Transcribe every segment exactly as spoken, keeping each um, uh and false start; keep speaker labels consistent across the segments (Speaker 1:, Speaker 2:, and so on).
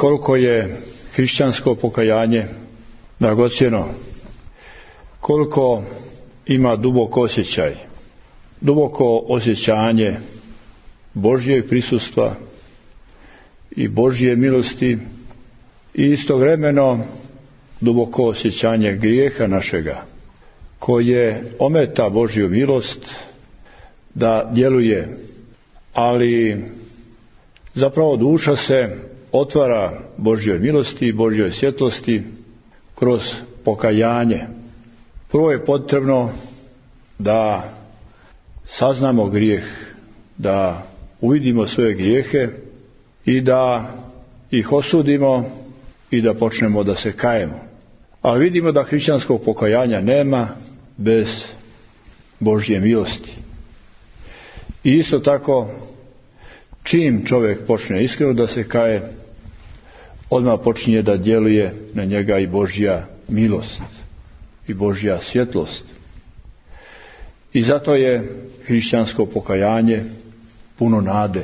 Speaker 1: koliko je hrišćansko pokajanje dragocjeno, koliko ima duboko osjećaj, duboko osjećanje Božjeg prisustva i Božje milosti i istovremeno duboko osjećanje grijeha našega, koje ometa Božju milost da djeluje, ali zapravo duša se otvara Božjoj milosti i Božjoj svjetlosti kroz pokajanje. Prvo je potrebno da saznamo grijeh, da uvidimo svoje grijehe i da ih osudimo i da počnemo da se kajemo. Ali vidimo da hrišćanskog pokajanja nema bez Božje milosti. I isto tako, čim čovjek počne iskreno da se kaje, odmah počinje da djeluje na njega i Božja milost i Božja svjetlost. I zato je hrišćansko pokajanje puno nade.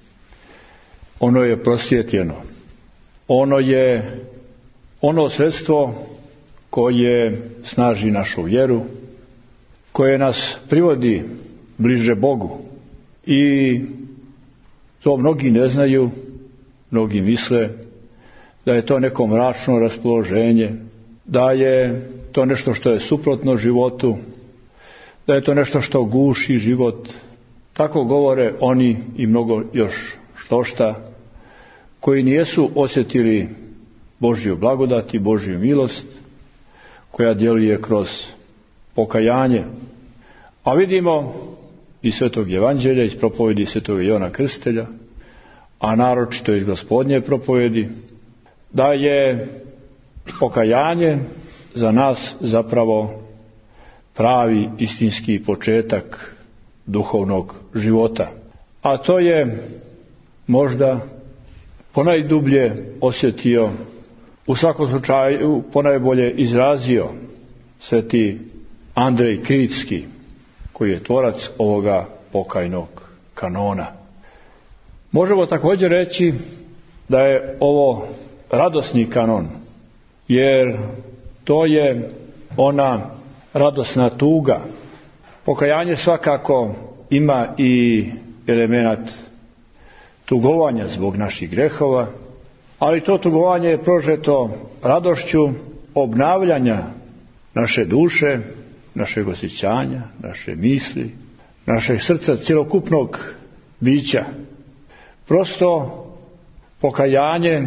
Speaker 1: Ono je prosvjetljeno. Ono je ono sredstvo koje snaži našu vjeru, koje nas privodi bliže Bogu. I to mnogi ne znaju, mnogi misle da je to neko mračno raspoloženje, da je to nešto što je suprotno životu, da je to nešto što guši život. Tako govore oni i mnogo još štošta, koji nijesu osjetili Božju blagodat i Božju milost, koja djeluje kroz pokajanje. A vidimo iz Svetog Evanđelja, iz propovjedi Svetog Jovana Krstitelja, a naročito iz Gospodnje propovjedi, da je pokajanje za nas zapravo pravi istinski početak duhovnog života. A to je možda ponajdublje osjetio, u svakom slučaju ponajbolje izrazio sveti Andrej Kritski, koji je tvorac ovoga pokajnog kanona. Možemo također reći da je ovo radosni kanon, jer to je ona radosna tuga. Pokajanje svakako ima i elemenat tugovanja zbog naših grehova, ali to tugovanje je prožeto radošću obnavljanja naše duše, našeg osjećanja, naše misli, našeg srca, cjelokupnog bića. Prosto pokajanje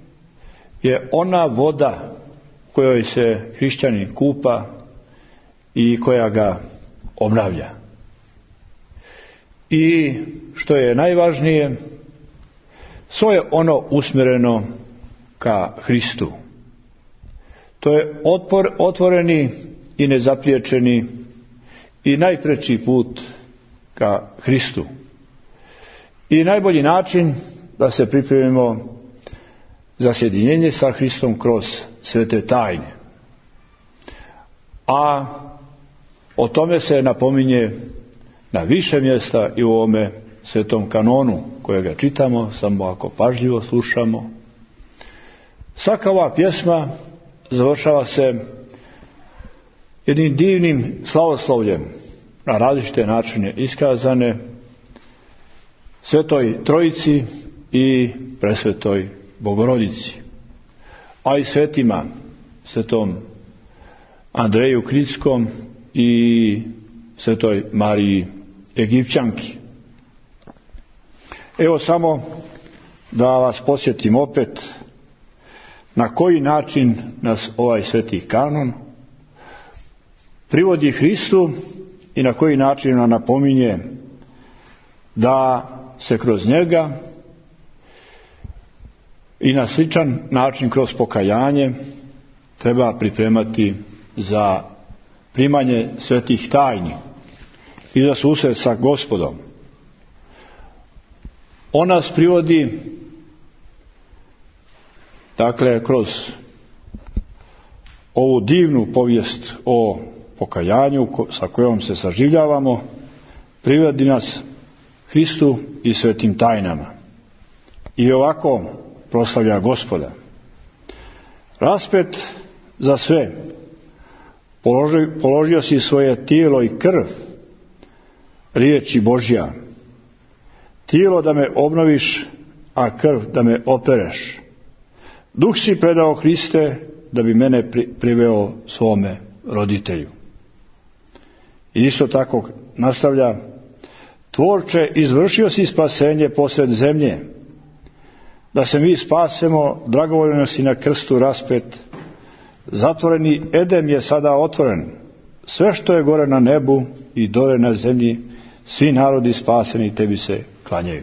Speaker 1: je ona voda u kojoj se hrišćanin kupa i koja ga obnavlja. I što je najvažnije, svo je ono usmjereno ka Hristu. To je otpor, otvoreni i nezapriječeni i najpreći put ka Hristu. I najbolji način da se pripremimo za sjedinjenje sa Hristom kroz svete tajne. A o tome se napominje na više mjesta i u ovome svetom kanonu kojega čitamo, samo ako pažljivo slušamo. Svaka ova pjesma završava se jednim divnim slavoslovljem, na različite načine iskazane, Svetoj Trojici i Presvetoj Bogorodici, a i svetima, svetom Andreju Kritskom i Svetoj Mariji Egipćanki. Evo samo da vas podsjetim opet na koji način nas ovaj sveti kanon privodi Hristu i na koji način nam napominje da se kroz njega i na sličan način kroz pokajanje treba pripremati za primanje svetih tajni i za susret sa Gospodom. On nas privodi, dakle, kroz ovu divnu povijest o pokajanju sa kojom se saživljavamo, privodi nas Hristu i svetim tajnama. I ovako proslavlja Gospoda. Raspet za sve. Položio, položio si svoje tijelo i krv, riječi Božja. Tijelo da me obnoviš, a krv da me opereš. Duh si predao, Hriste, da bi mene pri, priveo svome roditelju. I isto tako nastavlja: Tvorče, izvršio si spasenje posred zemlje, da se mi spasemo, dragovoljno si na krstu raspet. Zatvoreni Edem je sada otvoren. Sve što je gore na nebu i dole na zemlji, svi narodi spaseni tebi se klanjaju.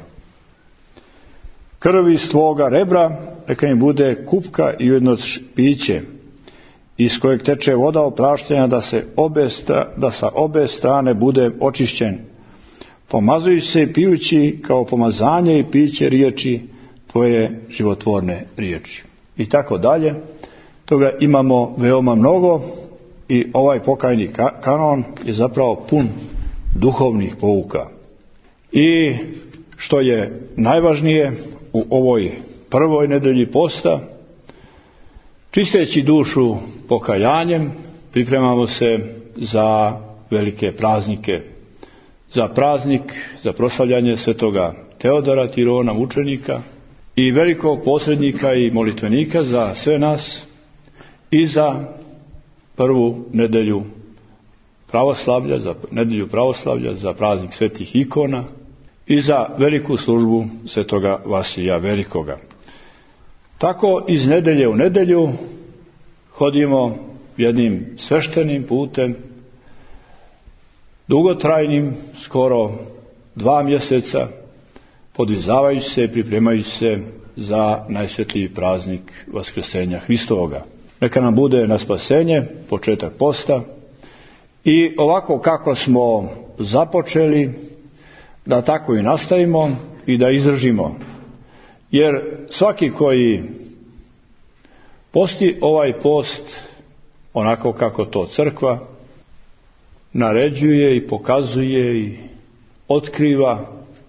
Speaker 1: Krv iz tvoga rebra neka im bude kupka i ujedno piće, iz kojeg teče voda opraštanja, da se obe sta, da sa obe strane bude očišćen, pomazujući se i pijući kao pomazanje i piće riječi tvoje životvorne riječi. I tako dalje. Toga imamo veoma mnogo i ovaj pokajni kanon je zapravo pun duhovnih pouka. I što je najvažnije u ovoj prvoj nedelji posta, čisteći dušu pokajanjem, pripremamo se za velike praznike. Za praznik, za proslavljanje svetoga Teodora Tirona, mučenika, i velikog posrednika i molitvenika za sve nas, i za prvu nedelju pravoslavlja, za nedelju pravoslavlja, za praznik svetih ikona i za veliku službu svetoga Vasilija Velikoga. Tako iz nedelje u nedelju hodimo jednim sveštenim putem, dugotrajnim, skoro dva mjeseca, podvizavajući se i pripremajući se za najsvetiji praznik Vaskrsenja Hristovoga. Neka nam bude na spasenje početak posta i ovako kako smo započeli, da tako i nastavimo i da izdržimo. Jer svaki koji posti ovaj post onako kako to crkva naređuje i pokazuje i otkriva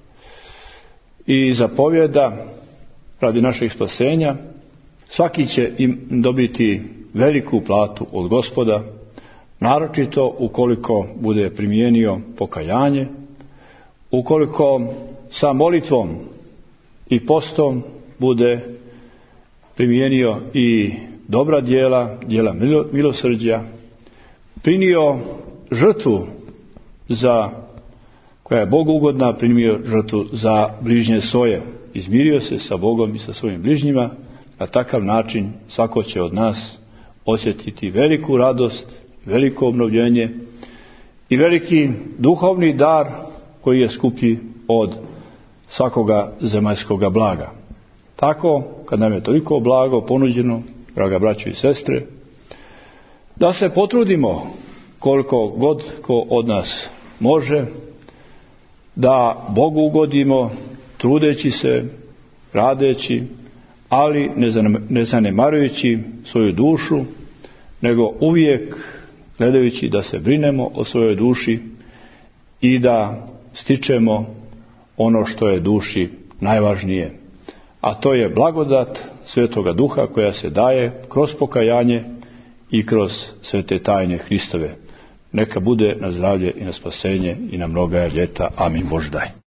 Speaker 1: i zapovjeda radi našeg spasenja, svaki će im dobiti veliku platu od Gospoda, naročito ukoliko bude primijenio pokajanje, ukoliko sa molitvom i postom bude primijenio i dobra djela, djela milosrđa, prinio žrtvu za, koja je Bogu ugodna, primio žrtvu za bližnje svoje, izmirio se sa Bogom i sa svojim bližnjima. Na takav način svako će od nas osjetiti veliku radost, veliko obnovljenje i veliki duhovni dar koji je skuplji od svakoga zemaljskoga blaga. Tako, kad nam je toliko blago ponuđeno, draga braćo i sestre, da se potrudimo koliko god ko od nas može, da Bogu ugodimo, trudeći se, radeći, ali ne zanemarujući svoju dušu, nego uvijek gledajući da se brinemo o svojoj duši i da stičemo ono što je duši najvažnije. A to je blagodat Svetoga Duha koja se daje kroz pokajanje i kroz svete tajne Hristove. Neka bude na zdravlje i na spasenje i na mnoga ljeta. Amin. Bože daj.